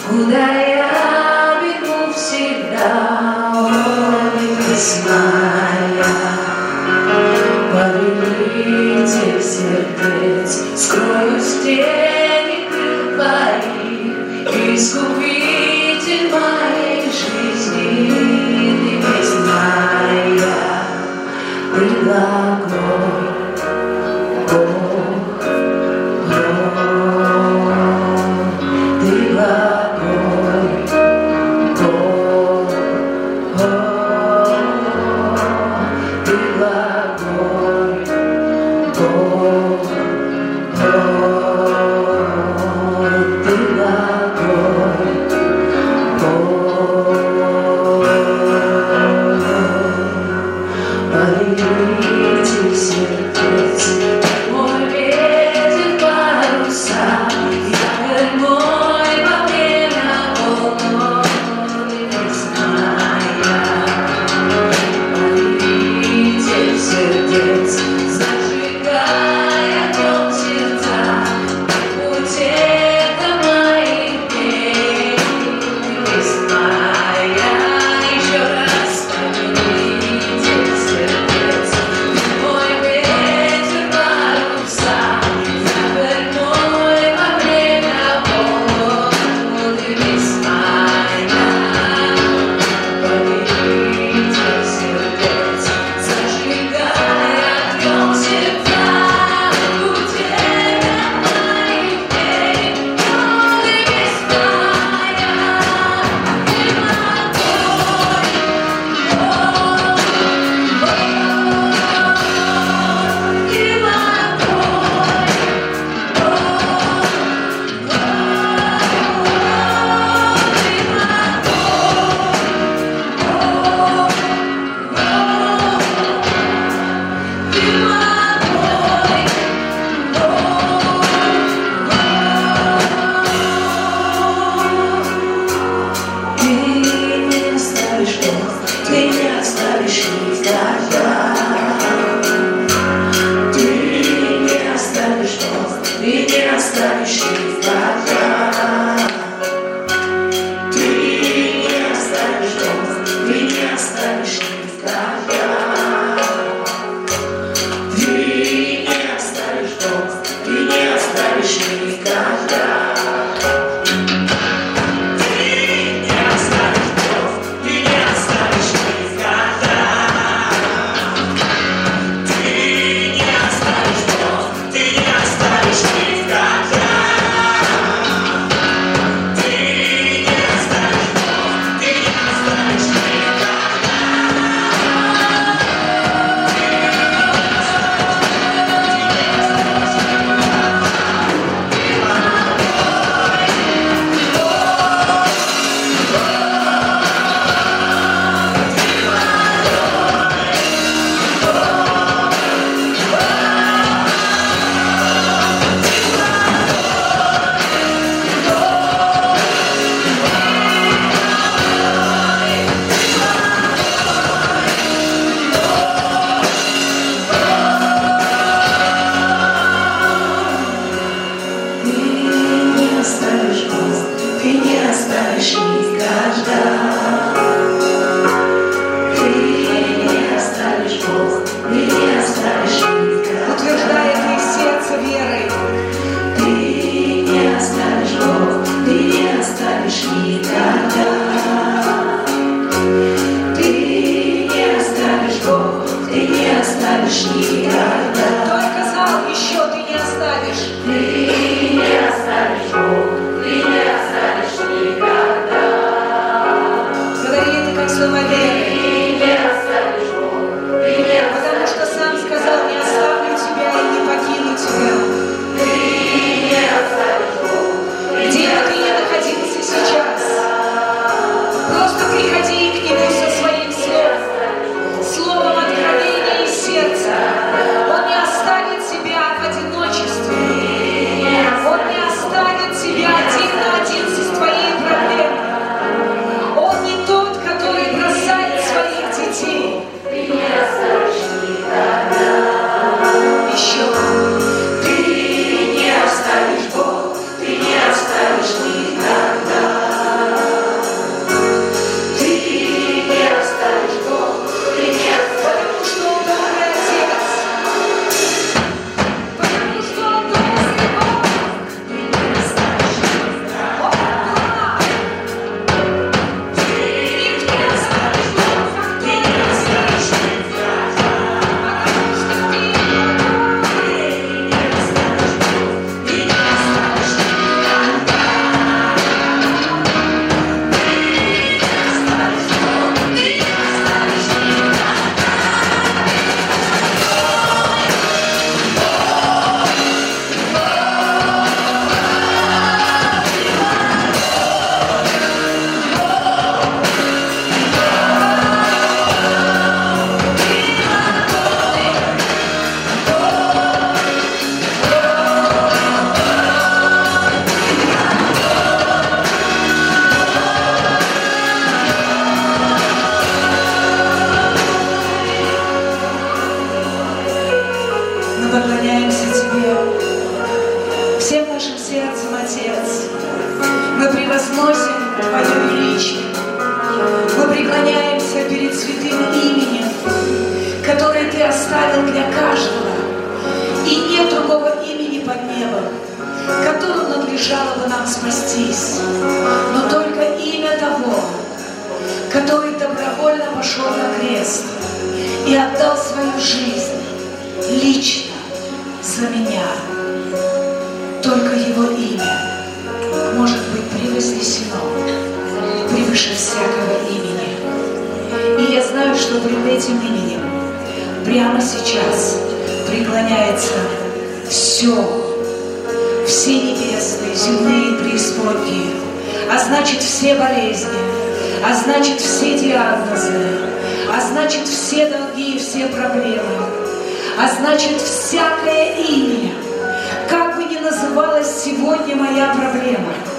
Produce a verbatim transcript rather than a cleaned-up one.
куда я бегу всегда, весная. Повелитель сердец, скрою тени крыл твоих, искупитель моей жизни, ты весная, предлагой. Где бы ты ни находился сейчас, для каждого. И нет другого имени под небом, которым надлежало бы нам спастись, но только имя того, который добровольно пошел на крест и отдал свою жизнь лично за меня. Только Его имя может быть превознесено превыше всякого имени. И я знаю, что пред этим именем прямо сейчас преклоняется все, все небесные, земные и преисподние, а значит все болезни, а значит все диагнозы, а значит все долги и все проблемы, а значит всякое имя, как бы ни называлась сегодня моя проблема,